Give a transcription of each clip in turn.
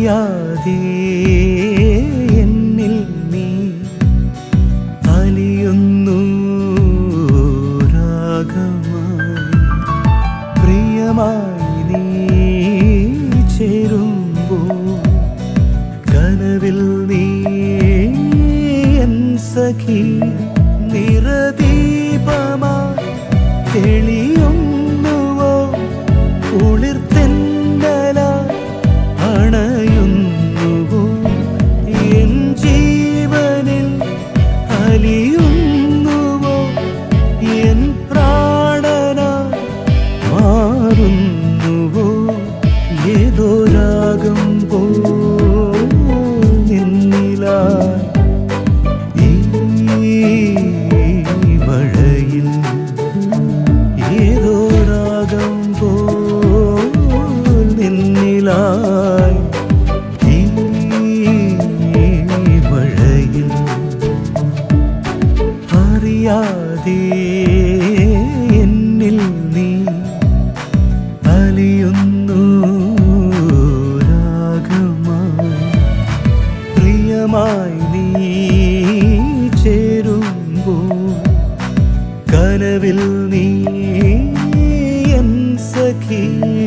അറിയാതെ എന്നിൽ നീ അലിയുന്നു രാഗമായി പ്രിയമായി നീ ചേരുമ്പോൾ കനവിൽ നീ എൻ സഖി നിറദീപമായി തെളിയുന്നുവോ കുളിർത്തെന്നലായി അണയുന്നുവോ എൻ ജീവനിൽ അലിയുന്നുവോ എൻ പ്രാണനായി മാറുന്നുവോ ഏതോ രാഗം പോൽ നിന്നിലായി ഈ മഴയിൽ ഏതോ രാഗം പോൽ നിന്നിലായി ഈ മഴയിൽ അറിയാതെ എന്നിൽ നീ അലിയുന്നു രാഗമായി പ്രിയമായി നീ ചേരുമ്പോൾ കനവിൽ നീ എൻ സഖി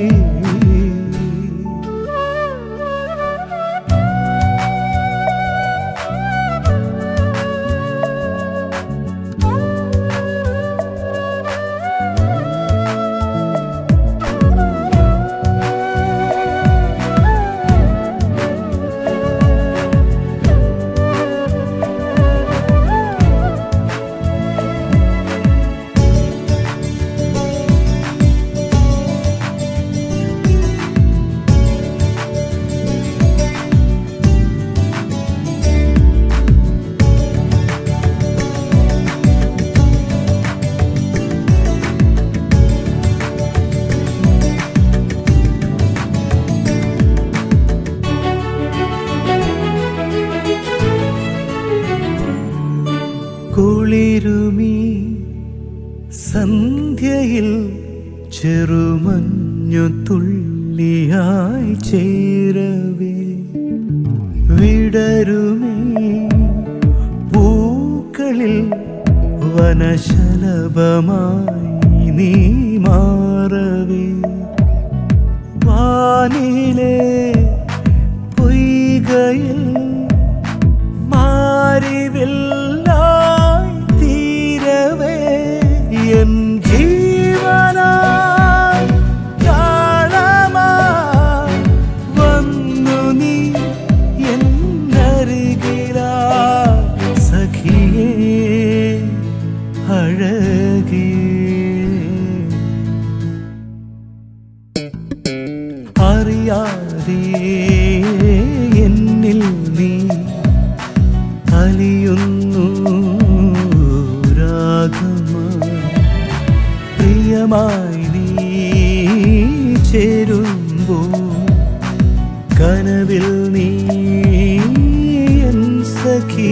കുളിരുമീ സന്ധ്യയിൽ ചെറുമഞ്ഞു തുള്ളിയായി ചേരവേ വിടരുമീ പൂക്കളിൽ വനശലഭമായി നീ മാറവേ വാനിലെ പൊയ്കയിൽ മാരിവില്ലായി തീരവേ എൻ ജീവനായി ഗാനമായി വന്നു നീ എന്നരികിലായി സഖിയേ അഴകിയേ അറിയാതെ എന്നിൽ നീ അലിയുന്നു രാഗമായി പ്രിയമായി നീ ചേരുമ്പോൾ കനവിൽ നീ എൻ സഖി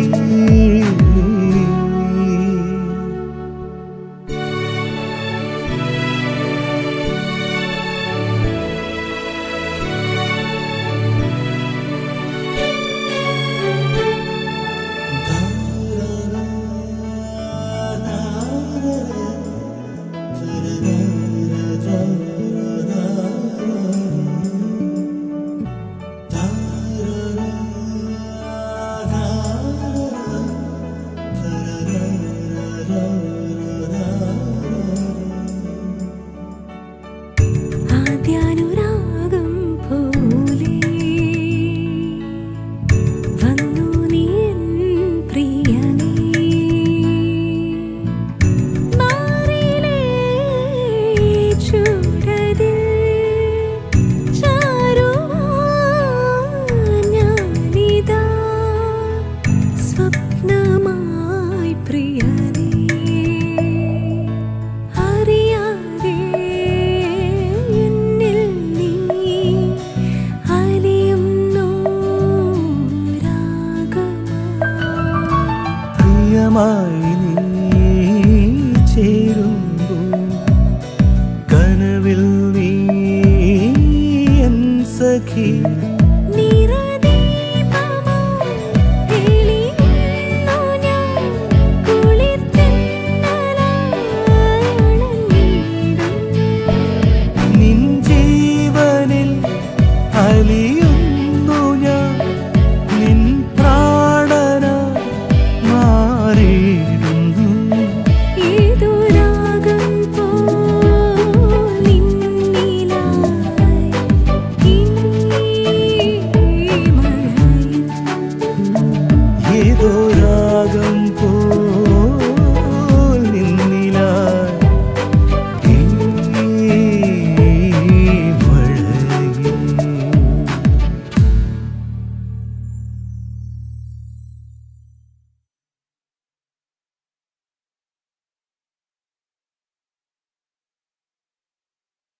പ്രിയമായി നീ ചേരുമ്പോൾ കനവിൽ നീ എൻ സഖി